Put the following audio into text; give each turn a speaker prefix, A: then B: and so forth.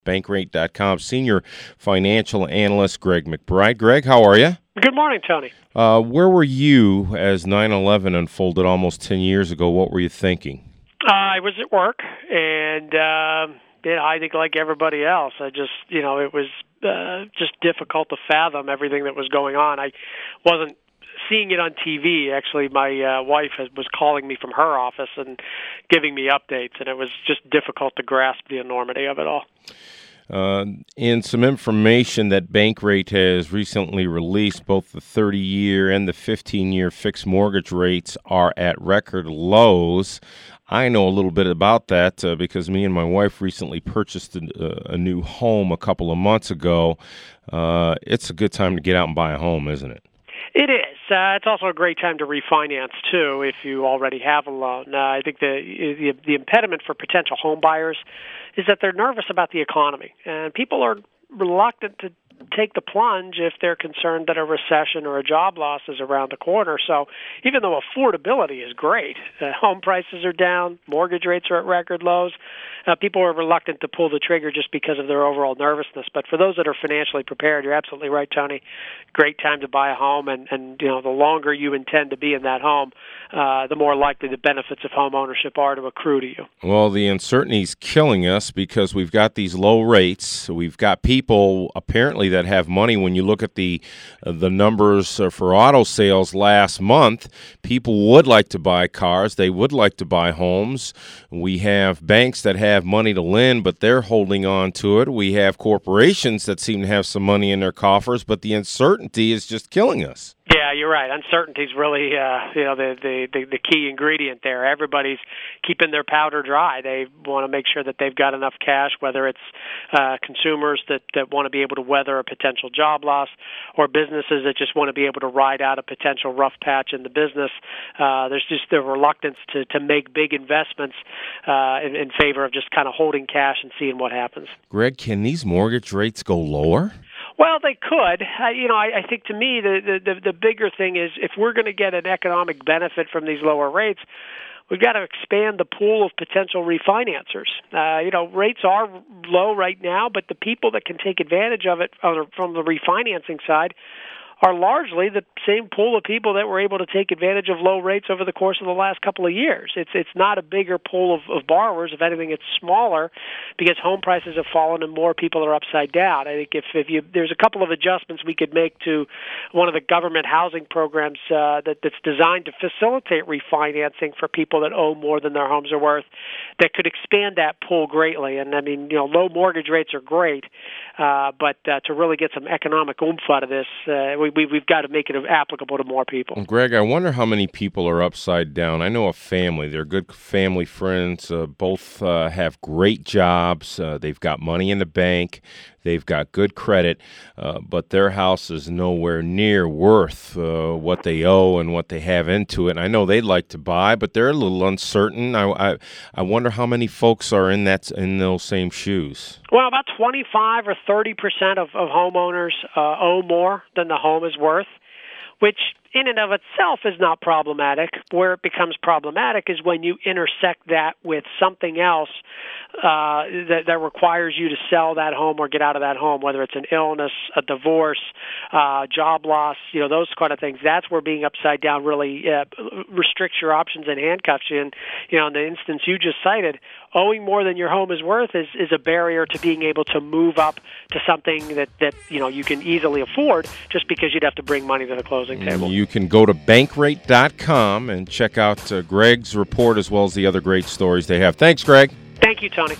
A: Bankrate.com, Senior Financial Analyst Greg McBride. Greg, how are you?
B: Good morning, Tony.
A: Where were you as 9/11 unfolded almost 10 years ago? What were you thinking?
B: I was at work, and I think like everybody else, it was just difficult to fathom everything that was going on. I wasn't seeing it on TV. Actually, my wife was calling me from her office and giving me updates, and it was just difficult to grasp the enormity of it all.
A: In some information that Bankrate has recently released, both the 30-year and the 15-year fixed mortgage rates are at record lows. I know a little bit about that because me and my wife recently purchased a new home a couple of months ago. It's a good time to get out and buy a home, isn't it?
B: It is. It's also a great time to refinance, too, if you already have a loan. I think the impediment for potential home buyers is that they're nervous about the economy, and people are reluctant to take the plunge if they're concerned that a recession or a job loss is around the corner. So even though affordability is great, home prices are down, mortgage rates are at record lows, people are reluctant to pull the trigger just because of their overall nervousness. But for those that are financially prepared, you're absolutely right, Tony. Great time to buy a home, and the longer you intend to be in that home, the more likely the benefits of home ownership are to accrue to you.
A: Well, the uncertainty's killing us because we've got these low rates. We've got people apparently that have money. When you look at the numbers for auto sales last month, people would like to buy cars. They would like to buy homes. We have banks that have money to lend, but they're holding on to it. We have corporations that seem to have some money in their coffers, but the uncertainty is just killing us.
B: Yeah, you're right. Uncertainty is really, the key ingredient there. Everybody's keeping their powder dry. They want to make sure that they've got enough cash, whether it's consumers that want to be able to weather a potential job loss, or businesses that just want to be able to ride out a potential rough patch in the business. There's just the reluctance to make big investments in favor of just kind of holding cash and seeing what happens.
A: Greg, can these mortgage rates go lower?
B: Well, they could. I think to me the bigger thing is if we're going to get an economic benefit from these lower rates, we've got to expand the pool of potential refinancers. Rates are low right now, but the people that can take advantage of it from the refinancing side are largely the same pool of people that were able to take advantage of low rates over the course of the last couple of years. It's not a bigger pool of borrowers. If anything, it's smaller because home prices have fallen and more people are upside down. I think there's a couple of adjustments we could make to one of the government housing programs that's designed to facilitate refinancing for people that owe more than their homes are worth that could expand that pool greatly. And, low mortgage rates are great, but to really get some economic oomph out of this, we've got to make it applicable to more people.
A: Greg, I wonder how many people are upside down. I know a family. They're good family friends. Both have great jobs. They've got money in the bank. They've got good credit, but their house is nowhere near worth what they owe and what they have into it. And I know they'd like to buy, but they're a little uncertain. I wonder how many folks are in those same shoes.
B: Well, about 25 or 30% of homeowners owe more than the home is worth, which in and of itself is not problematic. Where it becomes problematic is when you intersect that with something else that requires you to sell that home or get out of that home, whether it's an illness, a divorce, job loss, those kind of things. That's where being upside down really restricts your options and handcuffs you. And, in the instance you just cited, owing more than your home is worth is a barrier to being able to move up to something that you can easily afford just because you'd have to bring money to the closing table.
A: You can go to Bankrate.com and check out Greg's report as well as the other great stories they have. Thanks, Greg.
B: Thank you, Tony.